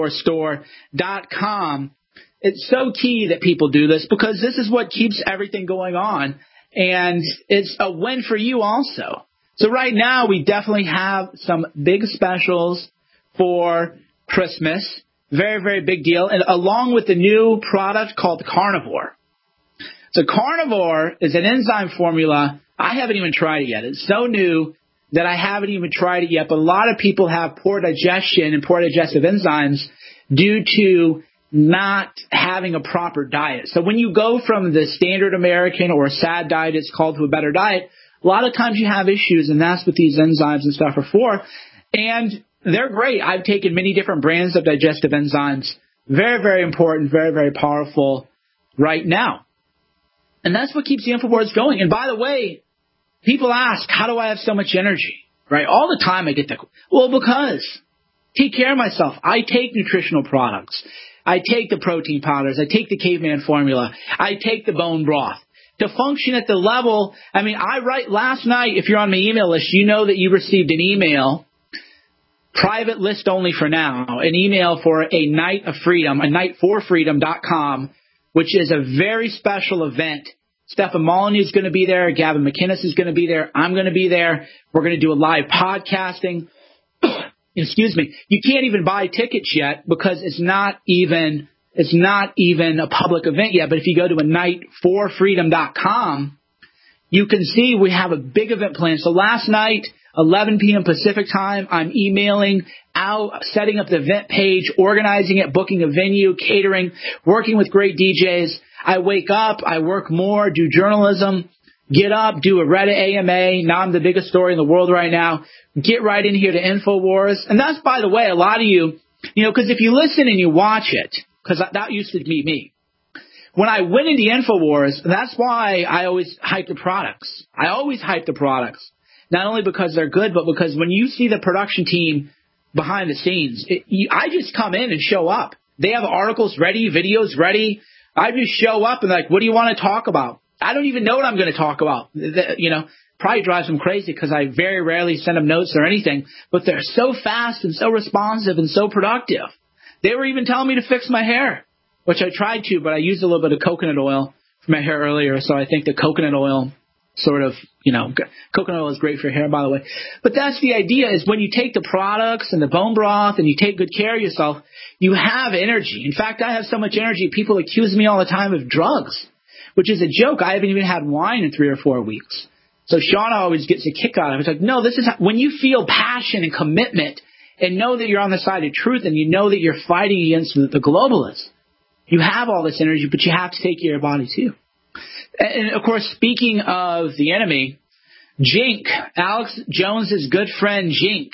InfoWarsStore.com. It's so key that people do this because this is what keeps everything going on, and it's a win for you also. So right now we definitely have some big specials for Christmas. Very, very big deal. And along with the new product called Carnivore. So Carnivore is an enzyme formula. I haven't even tried it yet. It's so new that I haven't even tried it yet. But a lot of people have poor digestion and poor digestive enzymes due to not having a proper diet. So when you go from the standard American or a SAD diet, it's called, to a better diet, a lot of times you have issues, and that's what these enzymes and stuff are for. And they're great. I've taken many different brands of digestive enzymes. Very, very important, very, very powerful right now. And that's what keeps the InfoWars going. And by the way, people ask, how do I have so much energy? Right? All the time I get that. Well, because take care of myself. I take nutritional products. I take the protein powders. I take the caveman formula. I take the bone broth. To function at the level, I write last night, if you're on my email list, you know that you received an email, private list only for now, an email for a Night of Freedom, a nightforfreedom.com, which is a very special event. Stephen Molyneux is going to be there. Gavin McInnes is going to be there. I'm going to be there. We're going to do a live podcasting. Excuse me. You can't even buy tickets yet because it's not even a public event yet. But if you go to a nightforfreedom.com, you can see we have a big event planned. So last night, 11 p.m. Pacific time, I'm emailing out, setting up the event page, organizing it, booking a venue, catering, working with great DJs. I wake up, I work more, do journalism, get up, do a Reddit AMA. Now I'm the biggest story in the world right now. Get right in here to InfoWars. And that's, by the way, a lot of you, because if you listen and you watch it, because that used to be me. When I went into InfoWars, that's why I always hype the products. I always hype the products. Not only because they're good, but because when you see the production team behind the scenes, I just come in and show up. They have articles ready, videos ready. I just show up and what do you want to talk about? I don't even know what I'm going to talk about. Probably drives them crazy because I very rarely send them notes or anything. But they're so fast and so responsive and so productive. They were even telling me to fix my hair, which I tried to, but I used a little bit of coconut oil for my hair earlier. So I think the coconut oil coconut oil is great for your hair, by the way. But that's the idea, is when you take the products and the bone broth and you take good care of yourself, you have energy. In fact, I have so much energy, people accuse me all the time of drugs, which is a joke. I haven't even had wine in 3 or 4 weeks. So Shauna always gets a kick out of it. It's like, no, this is when you feel passion and commitment and know that you're on the side of truth and you know that you're fighting against the globalists. You have all this energy, but you have to take care of your body too. And, of course, speaking of the enemy, Jink, Alex Jones's good friend Jink,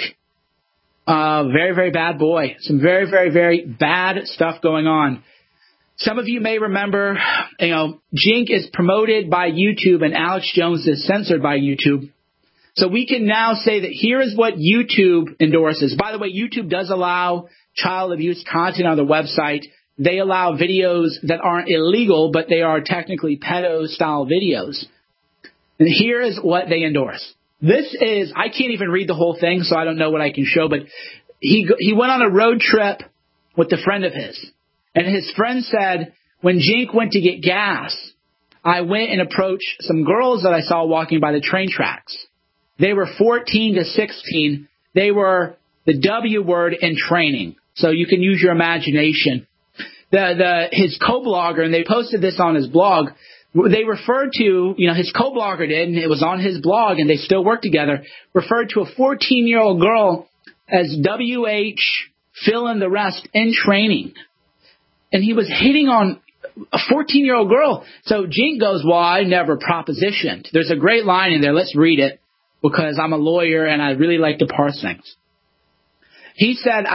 very, very bad boy. Some very, very, very bad stuff going on. Some of you may remember, Jink is promoted by YouTube and Alex Jones is censored by YouTube. So we can now say that here is what YouTube endorses. By the way, YouTube does allow child abuse content on their website. They allow videos that aren't illegal, but they are technically pedo-style videos. And here is what they endorse. This is, I can't even read the whole thing, so I don't know what I can show, but he went on a road trip with a friend of his. And his friend said, when Jink went to get gas, I went and approached some girls that I saw walking by the train tracks. They were 14 to 16. They were the W word in training. So you can use your imagination. His co-blogger, and they posted this on his blog, they referred to, his co-blogger did, and it was on his blog, and they still work together, referred to a 14-year-old girl as WH, fill in the rest, in training. And he was hitting on a 14-year-old girl. So Jink goes, well, I never propositioned. There's a great line in there. Let's read it. because I'm a lawyer and I really like to parse things. He said,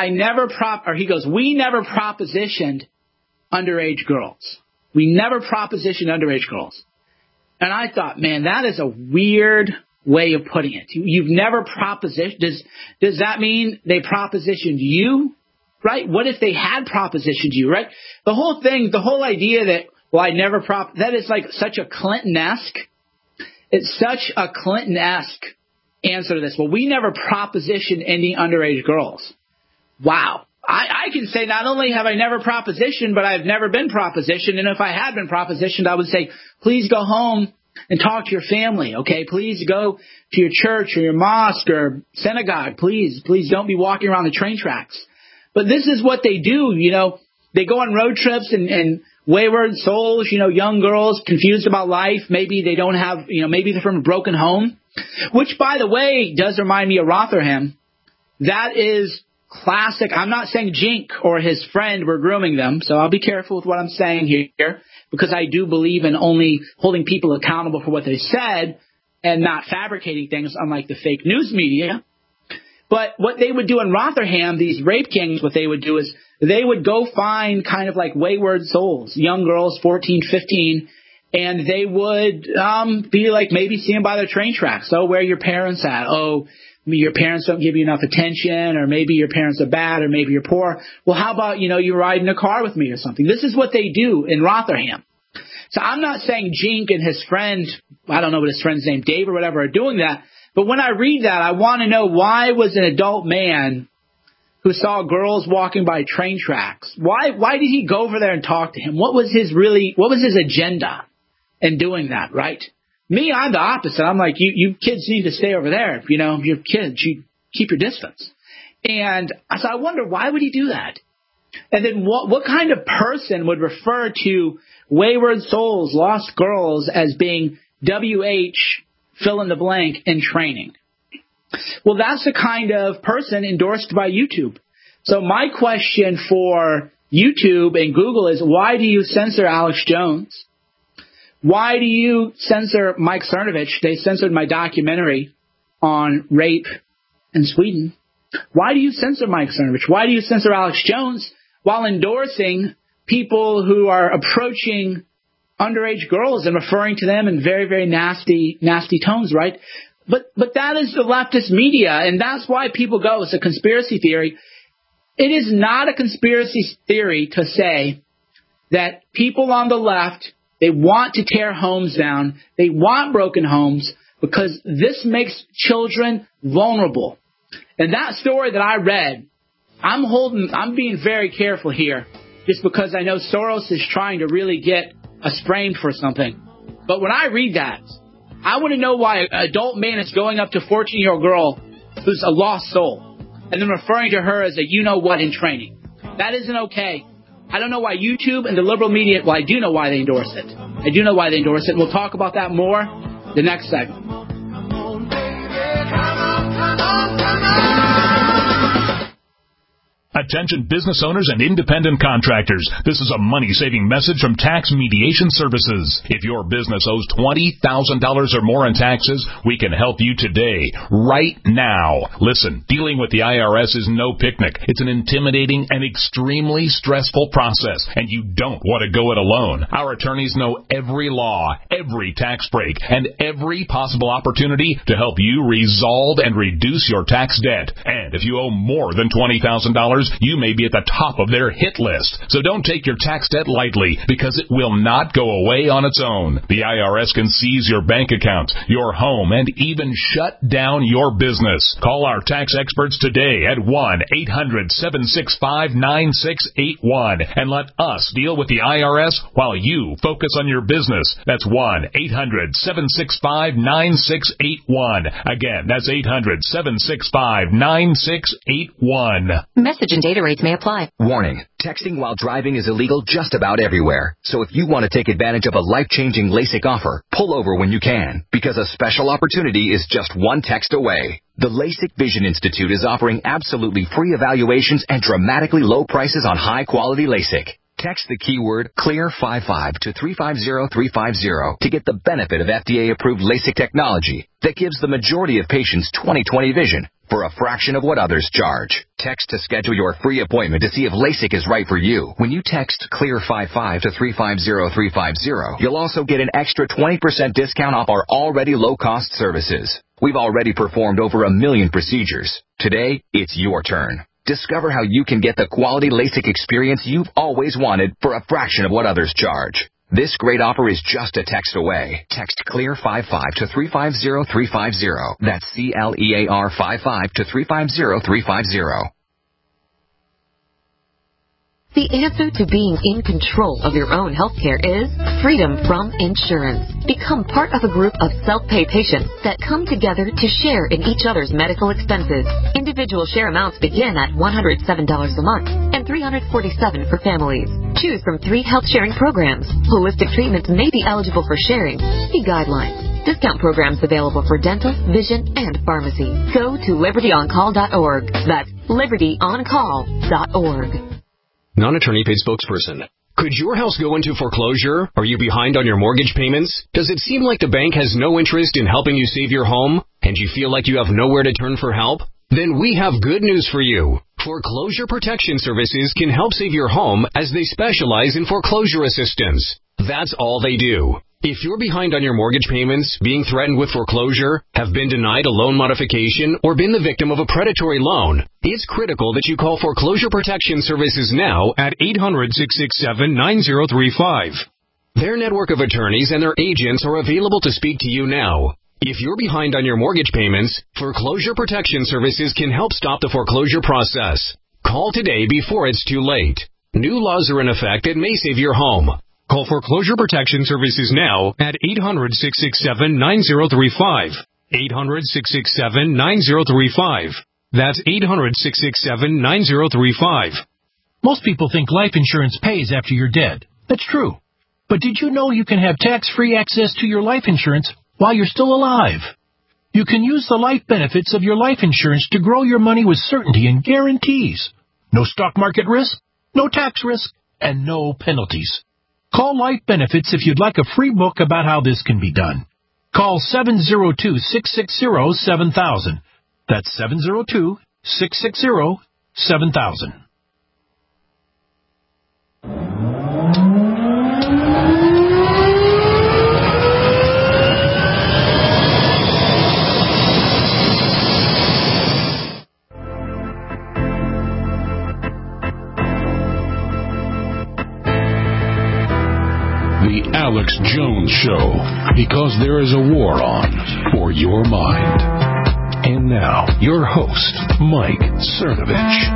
we never propositioned underage girls. We never propositioned underage girls. And I thought, man, that is a weird way of putting it. You've never propositioned. Does that mean they propositioned you? Right? What if they had propositioned you, right? The whole idea that, I never that is like such a Clinton-esque. It's such a Clinton-esque answer to this. Well, we never propositioned any underage girls. Wow. I can say not only have I never propositioned, but I've never been propositioned. And if I had been propositioned, I would say, please go home and talk to your family, okay? Please go to your church or your mosque or synagogue. Please don't be walking around the train tracks. But this is what they do, They go on road trips and wayward souls, young girls confused about life. Maybe they don't have, maybe they're from a broken home, which, by the way, does remind me of Rotherham. That is classic. I'm not saying Jink or his friend were grooming them, so I'll be careful with what I'm saying here, because I do believe in only holding people accountable for what they said and not fabricating things, unlike the fake news media. But what they would do in Rotherham, these rape kings, what they would do is they would go find kind of like wayward souls, young girls, 14, 15, and they would be like maybe see them by their train tracks. Oh, where are your parents at? Oh, your parents don't give you enough attention, or maybe your parents are bad, or maybe you're poor. Well, how about, you ride in a car with me or something? This is what they do in Rotherham. So I'm not saying Jink and his friend, I don't know what his friend's name, Dave or whatever, are doing that. But when I read that, I want to know, why was an adult man who saw girls walking by train tracks, why did he go over there and talk to him? What was his agenda in doing that, right? Me, I'm the opposite. I'm like, you kids need to stay over there. You're kids, you keep your distance. And so I wonder, why would he do that? And then what kind of person would refer to wayward souls, lost girls, as being WH, fill in the blank, in training? Well, that's the kind of person endorsed by YouTube. So my question for YouTube and Google is, why do you censor Alex Jones? Why do you censor Mike Cernovich? They censored my documentary on rape in Sweden. Why do you censor Mike Cernovich? Why do you censor Alex Jones while endorsing people who are approaching underage girls and referring to them in very, very nasty tones, right? But that is the leftist media, and that's why people go, it's a conspiracy theory. It is not a conspiracy theory to say that people on the left, they want to tear homes down, they want broken homes, because this makes children vulnerable. And that story that I read, I'm being very careful here, just because I know Soros is trying to really get us framed for something. But when I read that, I want to know why an adult man is going up to a 14-year-old girl who's a lost soul and then referring to her as a you-know-what in training. That isn't okay. I don't know why YouTube and the liberal media, well, I do know why they endorse it. I do know why they endorse it. And we'll talk about that more the next segment. Attention business owners and independent contractors. This is a money-saving message from Tax Mediation Services. If your business owes $20,000 or more in taxes, we can help you today, right now. Listen, dealing with the IRS is no picnic. It's an intimidating and extremely stressful process, and you don't want to go it alone. Our attorneys know every law, every tax break, and every possible opportunity to help you resolve and reduce your tax debt. And if you owe more than $20,000, you may be at the top of their hit list. So don't take your tax debt lightly, because it will not go away on its own. The IRS can seize your bank account, your home, and even shut down your business. Call our tax experts today at 1-800-765-9681 and let us deal with the IRS while you focus on your business. That's 1-800-765-9681. Again, that's 800-765-9681. Message and data rates may apply. Warning. Texting while driving is illegal just about everywhere. So if you want to take advantage of a life-changing LASIK offer, pull over when you can, because a special opportunity is just one text away. The LASIK Vision Institute is offering absolutely free evaluations and dramatically low prices on high-quality LASIK. Text the keyword CLEAR55 to 350350 to get the benefit of FDA-approved LASIK technology that gives the majority of patients 20/20 vision for a fraction of what others charge. Text to schedule your free appointment to see if LASIK is right for you. When you text CLEAR55 to 350350, you'll also get an extra 20% discount off our already low-cost services. We've already performed over 1 million procedures. Today, it's your turn. Discover how you can get the quality LASIK experience you've always wanted for a fraction of what others charge. This great offer is just a text away. Text CLEAR55 to 350350. That's CLEAR55 to 350350. The answer to being in control of your own healthcare is freedom from insurance. Become part of a group of self-pay patients that come together to share in each other's medical expenses. Individual share amounts begin at $107 a month and $347 for families. Choose from 3 health-sharing programs. Holistic treatments may be eligible for sharing. See guidelines. Discount programs available for dental, vision, and pharmacy. Go to libertyoncall.org. That's libertyoncall.org. Non-attorney paid spokesperson. Could your house go into foreclosure? Are you behind on your mortgage payments? Does it seem like the bank has no interest in helping you save your home? And you feel like you have nowhere to turn for help? Then we have good news for you. Foreclosure Protection Services can help save your home as they specialize in foreclosure assistance. That's all they do. If you're behind on your mortgage payments, being threatened with foreclosure, have been denied a loan modification, or been the victim of a predatory loan, it's critical that you call Foreclosure Protection Services now at 800-667-9035. Their network of attorneys and their agents are available to speak to you now. If you're behind on your mortgage payments, Foreclosure Protection Services can help stop the foreclosure process. Call today before it's too late. New laws are in effect that may save your home. Call Foreclosure Protection Services now at 800-667-9035. 800-667-9035. That's 800-667-9035. Most people think life insurance pays after you're dead. That's true. But did you know you can have tax-free access to your life insurance while you're still alive? You can use the life benefits of your life insurance to grow your money with certainty and guarantees. No stock market risk, no tax risk, and no penalties. Call Life Benefits if you'd like a free book about how this can be done. Call 702-660-7000. That's 702-660-7000. The Alex Jones Show, because there is a war on for your mind. And now, your host, Mike Cernovich.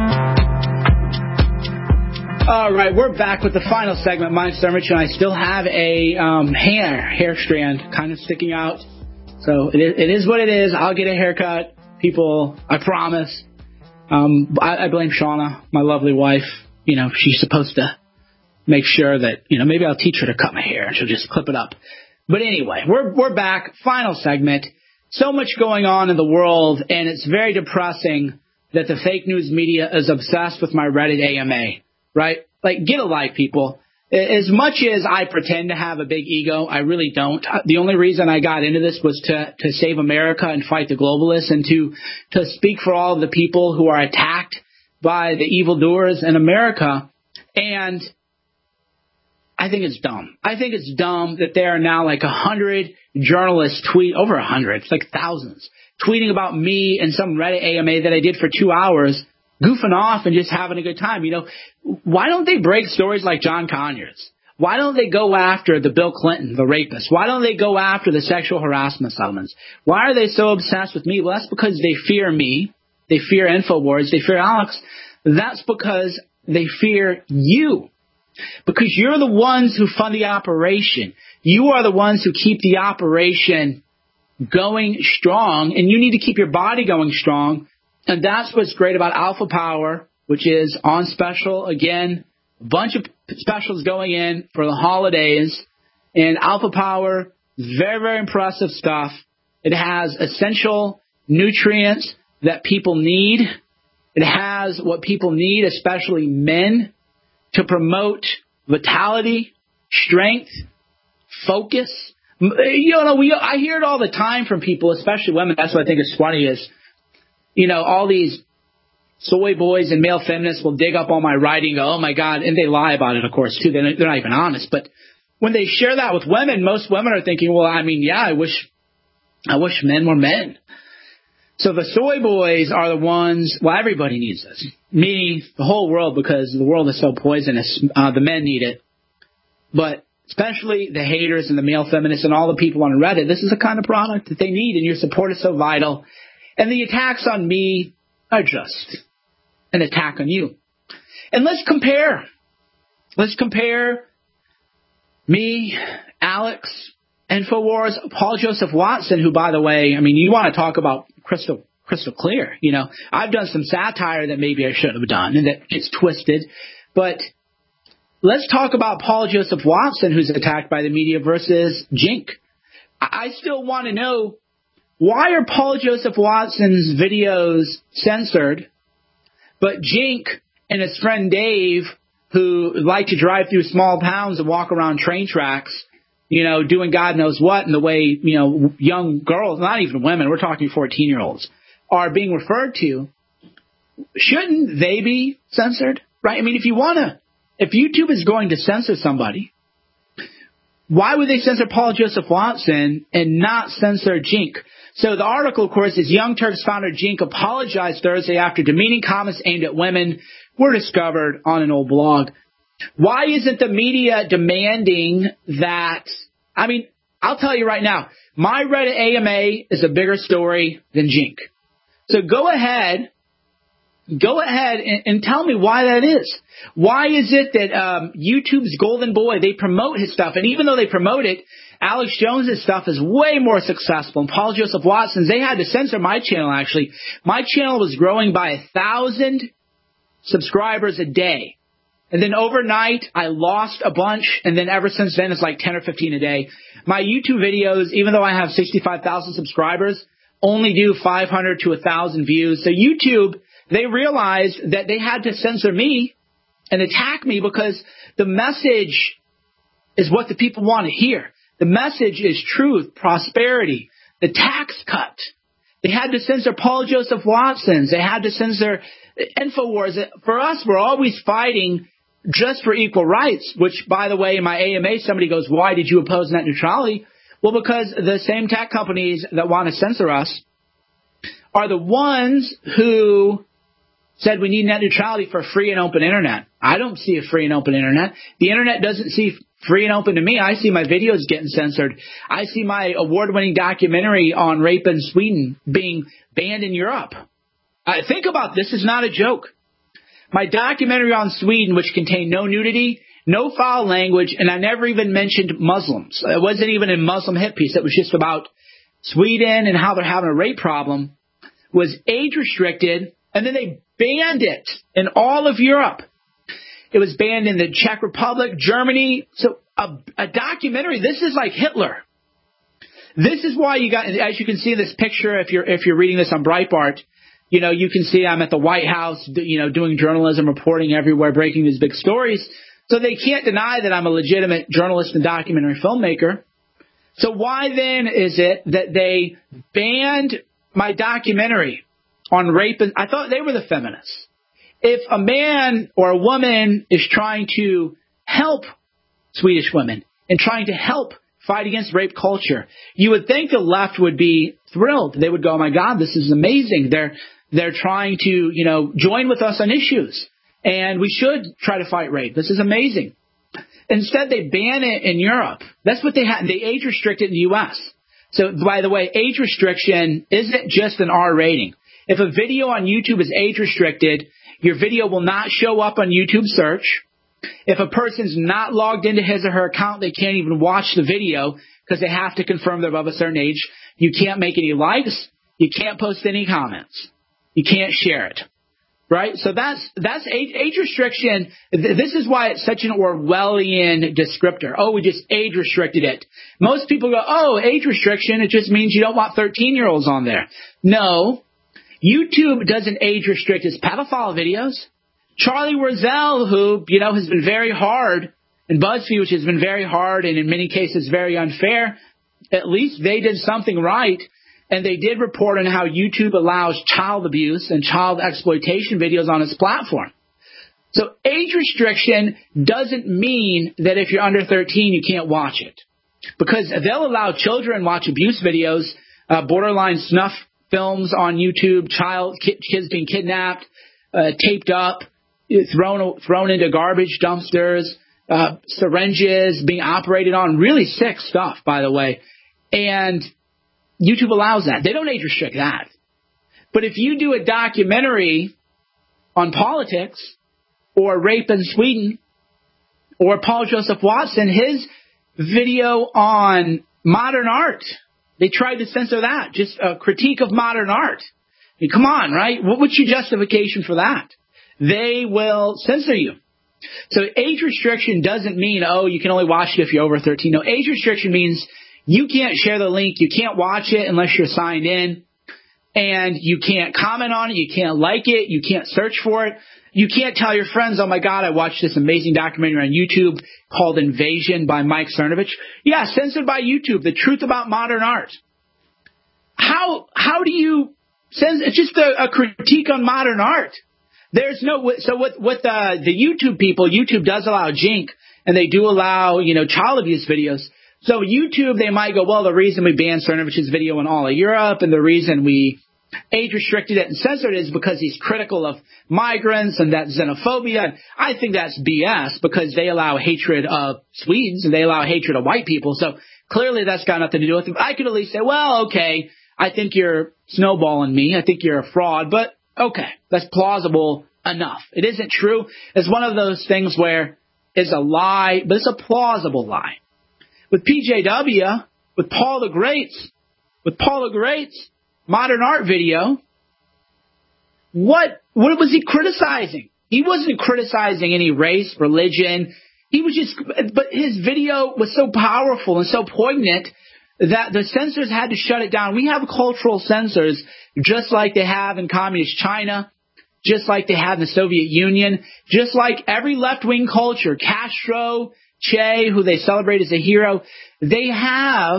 All right, we're back with the final segment. Mike Cernovich, and I still have a hair strand kind of sticking out. So it is what it is. I'll get a haircut. People, I promise. I blame Shauna, my lovely wife. You know, she's supposed to make sure that, you know, maybe I'll teach her to cut my hair and she'll just clip it up. But anyway, we're back. Final segment. So much going on in the world, and it's very depressing that the fake news media is obsessed with my Reddit AMA, right? Like, get a life, people. As much as I pretend to have a big ego, I really don't. The only reason I got into this was to save America and fight the globalists, and to speak for all of the people who are attacked by the evildoers in America. And I think it's dumb. I think it's dumb that there are now like 100 journalists over 100, it's like thousands, tweeting about me and some Reddit AMA that I did for 2 hours, goofing off and just having a good time. You know, why don't they break stories like John Conyers? Why don't they go after the Bill Clinton, the rapist? Why don't they go after the sexual harassment settlements? Why are they so obsessed with me? Well, that's because they fear me. They fear InfoWars. They fear Alex. That's because they fear you. Because you're the ones who fund the operation. You are the ones who keep the operation going strong, and you need to keep your body going strong. And that's what's great about Alpha Power, which is on special again. A bunch of specials going in for the holidays. And Alpha Power, very, very impressive stuff. It has essential nutrients that people need. It has what people need, especially men, to promote vitality, strength, focus. I hear it all the time from people, especially women. That's what I think is funny is, all these soy boys and male feminists will dig up all my writing and go, oh, my God, and they lie about it, of course, too. They're not even honest. But when they share that with women, most women are thinking, well, I wish men were men. So the soy boys are the ones, everybody needs this. Me, the whole world, because the world is so poisonous. The men need it. But especially the haters and the male feminists and all the people on Reddit, this is the kind of product that they need, and your support is so vital. And the attacks on me are just an attack on you. And let's compare. Let's compare me, Alex, InfoWars, Paul Joseph Watson, who, by the way, you want to talk about crystal clear. I've done some satire that maybe I shouldn't have done, and that gets twisted. But let's talk about Paul Joseph Watson, who's attacked by the media, versus Jink. I still want to know, why are Paul Joseph Watson's videos censored, but Jink and his friend Dave, who like to drive through small towns and walk around train tracks, doing God knows what, and the way, young girls, not even women, we're talking 14-year-olds, are being referred to, shouldn't they be censored? Right? If YouTube is going to censor somebody, why would they censor Paul Joseph Watson and not censor Jink? So the article, of course, is Young Turks founder Jink apologized Thursday after demeaning comments aimed at women were discovered on an old blog. Why isn't the media demanding that? I'll tell you right now, my Reddit AMA is a bigger story than Jink. So go ahead and tell me why that is. Why is it that YouTube's golden boy, they promote his stuff, and even though they promote it, Alex Jones' stuff is way more successful. And Paul Joseph Watson's, they had to censor my channel, actually. My channel was growing by 1,000 subscribers a day. And then overnight, I lost a bunch, and then ever since then, it's like 10 or 15 a day. My YouTube videos, even though I have 65,000 subscribers, only do 500 to 1,000 views. So YouTube, they realized that they had to censor me and attack me because the message is what the people want to hear. The message is truth, prosperity, the tax cut. They had to censor Paul Joseph Watson's. They had to censor InfoWars. For us, we're always fighting just for equal rights, which, by the way, in my AMA, somebody goes, why did you oppose net neutrality? Well, because the same tech companies that want to censor us are the ones who said we need net neutrality for a free and open internet. I don't see a free and open internet. The internet doesn't see free and open to me. I see my videos getting censored. I see my award-winning documentary on rape in Sweden being banned in Europe. Think about this. This is not a joke. My documentary on Sweden, which contained no nudity, no foul language, and I never even mentioned Muslims. It wasn't even a Muslim hit piece. It was just about Sweden and how they're having a rape problem, was age-restricted, and then they banned it in all of Europe. It was banned in the Czech Republic, Germany. So a documentary, this is like Hitler. This is why you got, as you can see in this picture, if you're reading this on Breitbart, you can see I'm at the White House, doing journalism, reporting everywhere, breaking these big stories. So they can't deny that I'm a legitimate journalist and documentary filmmaker. So why then is it that they banned my documentary on rape? I thought they were the feminists. If a man or a woman is trying to help Swedish women and trying to help fight against rape culture, you would think the left would be thrilled. They would go, oh my God, this is amazing. They're trying to, join with us on issues, and we should try to fight rape. This is amazing. Instead, they ban it in Europe. That's what they had. They age restrict it in the U.S. So, by the way, age restriction isn't just an R rating. If a video on YouTube is age restricted, your video will not show up on YouTube search. If a person's not logged into his or her account, they can't even watch the video because they have to confirm they're above a certain age. You can't make any likes. You can't post any comments. You can't share it. Right? So that's age restriction. This is why it's such an Orwellian descriptor. Oh, we just age restricted it. Most people go, oh, age restriction, it just means you don't want 13-year-olds on there. No. YouTube doesn't age restrict its pedophile videos. Charlie Wiesel, who, has been very hard And BuzzFeed, which has been very hard and in many cases very unfair, at least they did something right, and they did report on how YouTube allows child abuse and child exploitation videos on its platform. So age restriction doesn't mean that if you're under 13, you can't watch it. Because they'll allow children watch abuse videos, borderline snuff films on YouTube, kids being kidnapped, taped up, thrown into garbage dumpsters, syringes being operated on, really sick stuff, by the way. And YouTube allows that. They don't age restrict that. But if you do a documentary on politics or rape in Sweden or Paul Joseph Watson, his video on modern art, they tried to censor that, just a critique of modern art. I mean, come on, right? What's your justification for that? They will censor you. So age restriction doesn't mean, you can only watch it if you're over 13. No, age restriction means you can't share the link, you can't watch it unless you're signed in, and you can't comment on it, you can't like it, you can't search for it. You can't tell your friends, oh my God, I watched this amazing documentary on YouTube called Invasion by Mike Cernovich. Yeah, censored by YouTube, the truth about modern art. How do you censor? It's just a critique on modern art. There's no, so with the YouTube people, YouTube does allow Jink, and they do allow, child abuse videos. So YouTube, they might go, well, the reason we banned Cernovich's video in all of Europe and the reason we age restricted it and censored it is because he's critical of migrants and that xenophobia. And I think that's BS because they allow hatred of Swedes and they allow hatred of white people. So clearly that's got nothing to do with it. I could at least say, well, okay, I think you're snowballing me. I think you're a fraud, but okay, that's plausible enough. It isn't true. It's one of those things where it's a lie, but it's a plausible lie. With PJW, with Paul the Great's modern art video, what was he criticizing? He wasn't criticizing any race, religion. He was but his video was so powerful and so poignant that the censors had to shut it down. We have cultural censors just like they have in communist China, just like they have in the Soviet Union, just like every left-wing culture, Castro, Che, who they celebrate as a hero, they have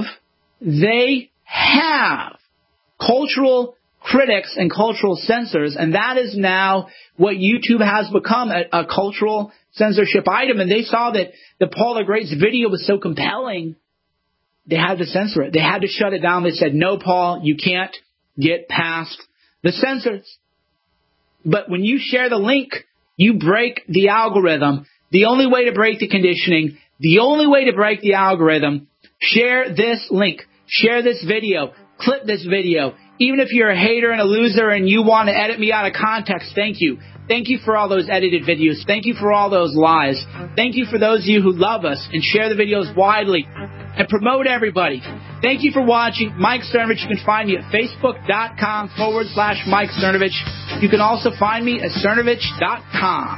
cultural critics and cultural censors, and that is now what YouTube has become, a cultural censorship item. And they saw that the Paul the Great's video was so compelling, they had to censor it. They had to shut it down. They said, no, Paul, you can't get past the censors. But when you share the link, you break the algorithm. The only way to break the conditioning, the only way to break the algorithm, share this link, share this video, clip this video. Even if you're a hater and a loser and you want to edit me out of context, thank you. Thank you for all those edited videos. Thank you for all those lies. Thank you for those of you who love us and share the videos widely and promote everybody. Thank you for watching. Mike Cernovich. You can find me at facebook.com/Mike Cernovich. You can also find me at Cernovich.com.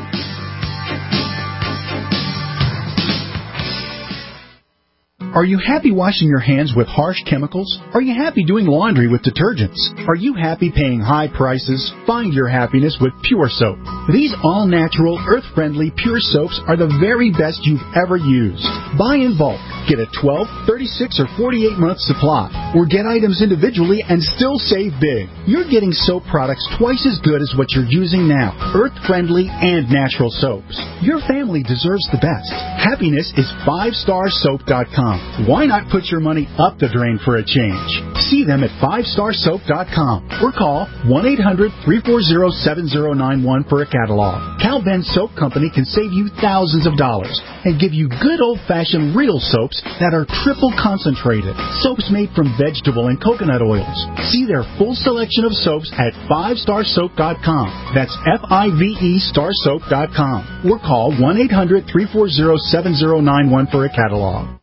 Are you happy washing your hands with harsh chemicals? Are you happy doing laundry with detergents? Are you happy paying high prices? Find your happiness with Pure Soap. These all-natural, earth-friendly Pure Soaps are the very best you've ever used. Buy in bulk. Get a 12, 36, or 48-month supply. Or get items individually and still save big. You're getting soap products twice as good as what you're using now. Earth-friendly and natural soaps. Your family deserves the best. Happiness is 5starsoap.com. Why not put your money up the drain for a change? See them at 5starsoap.com or call 1-800-340-7091 for a catalog. Cal Ben Soap Company can save you thousands of dollars and give you good old-fashioned real soaps that are triple concentrated. Soaps made from vegetable and coconut oils. See their full selection of soaps at 5starsoap.com. That's F-I-V-E starsoap.com. Or call 1-800-340-7091 for a catalog.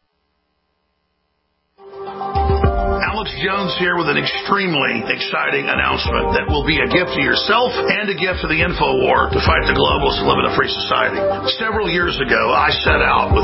Alex Jones here with an extremely exciting announcement that will be a gift to yourself and a gift to the InfoWar to fight the globalists and live in a free society. Several years ago, I set out with